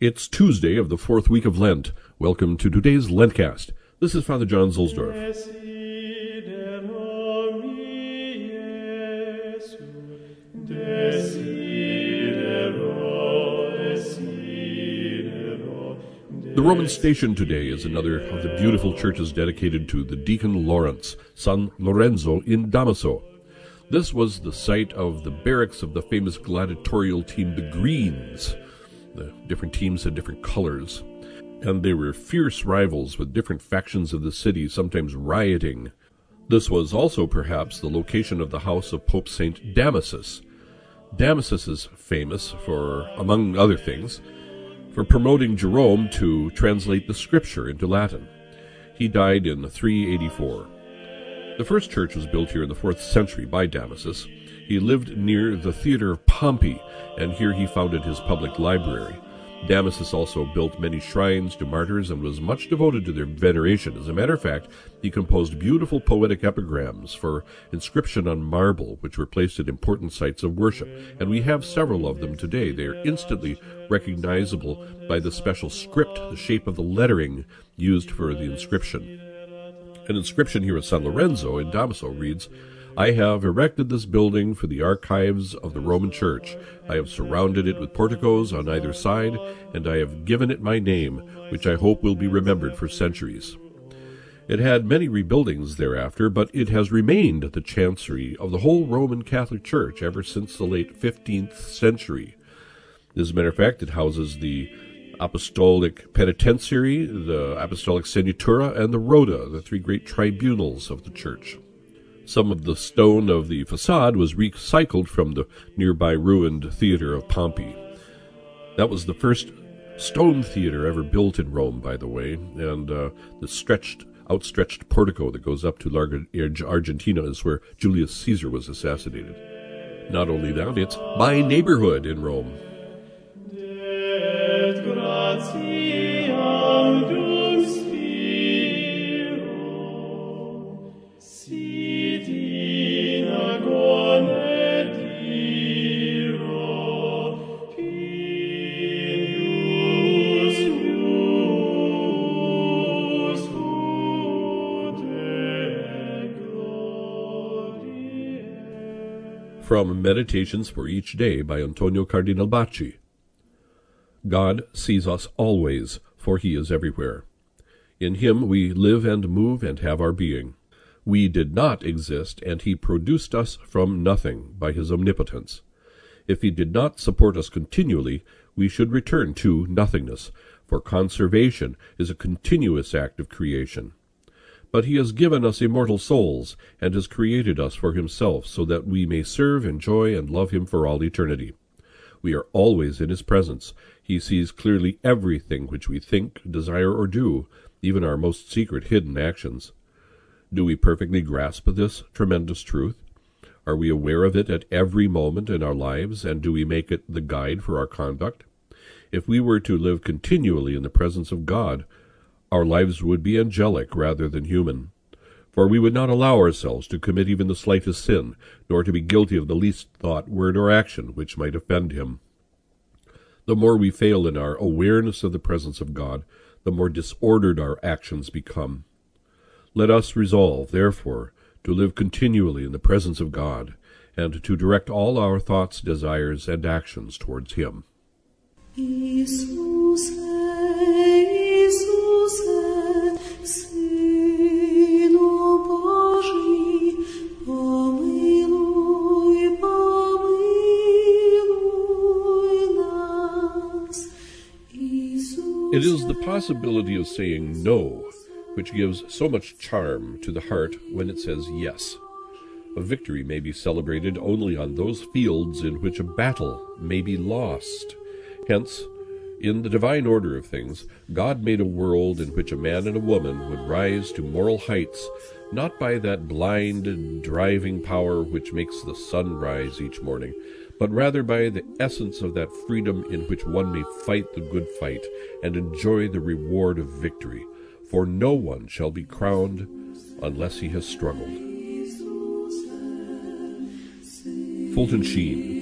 It's Tuesday of the fourth week of Lent. Welcome to today's Lentcast. This is Father John Zuhlsdorf. The Roman Station today is another of the beautiful churches dedicated to the Deacon Lawrence, San Lorenzo in Damaso. This was the site of the barracks of the famous gladiatorial team, the Greens. The different teams had different colors, and they were fierce rivals with different factions of the city, sometimes rioting. This was also perhaps the location of the house of Pope Saint Damasus. Damasus is famous for, among other things, for promoting Jerome to translate the scripture into Latin. He died in 384. The first church was built here in the 4th century by Damasus. He lived near the theater of Pompey, and here he founded his public library. Damasus also built many shrines to martyrs and was much devoted to their veneration. As a matter of fact, he composed beautiful poetic epigrams for inscription on marble, which were placed at important sites of worship, and we have several of them today. They are instantly recognizable by the special script, the shape of the lettering used for the inscription. An inscription here at San Lorenzo in Damaso reads, "I have erected this building for the archives of the Roman Church. I have surrounded it with porticos on either side, and I have given it my name, which I hope will be remembered for centuries." It had many rebuildings thereafter, but it has remained the chancery of the whole Roman Catholic Church ever since the late 15th century. As a matter of fact, it houses the Apostolic Penitentiary, the Apostolic Senatura, and the Rota, the three great tribunals of the Church. Some of the stone of the facade was recycled from the nearby ruined theater of Pompey. That was the first stone theater ever built in Rome, by the way, and the outstretched portico that goes up to Largo Argentina is where Julius Caesar was assassinated. Not only that, it's my neighborhood in Rome. From Meditations for Each Day by Antonio Cardinal Bacci. God sees us always, for he is everywhere. In him we live and move and have our being. We did not exist, and he produced us from nothing by his omnipotence. If he did not support us continually, we should return to nothingness, for conservation is a continuous act of creation. But he has given us immortal souls, and has created us for himself, so that we may serve, enjoy, and love him for all eternity. We are always in his presence. He sees clearly everything which we think, desire, or do, even our most secret hidden actions. Do we perfectly grasp this tremendous truth? Are we aware of it at every moment in our lives, and do we make it the guide for our conduct? If we were to live continually in the presence of God, our lives would be angelic rather than human, for we would not allow ourselves to commit even the slightest sin, nor to be guilty of the least thought, word, or action which might offend him. The more we fail in our awareness of the presence of God, the more disordered our actions become. Let us resolve, therefore, to live continually in the presence of God, and to direct all our thoughts, desires, and actions towards him. It is the possibility of saying no which gives so much charm to the heart when it says yes. A victory may be celebrated only on those fields in which a battle may be lost. Hence, in the divine order of things, God made a world in which a man and a woman would rise to moral heights, not by that blind, driving power which makes the sun rise each morning, but rather by the essence of that freedom in which one may fight the good fight and enjoy the reward of victory. For no one shall be crowned unless he has struggled. Fulton Sheen.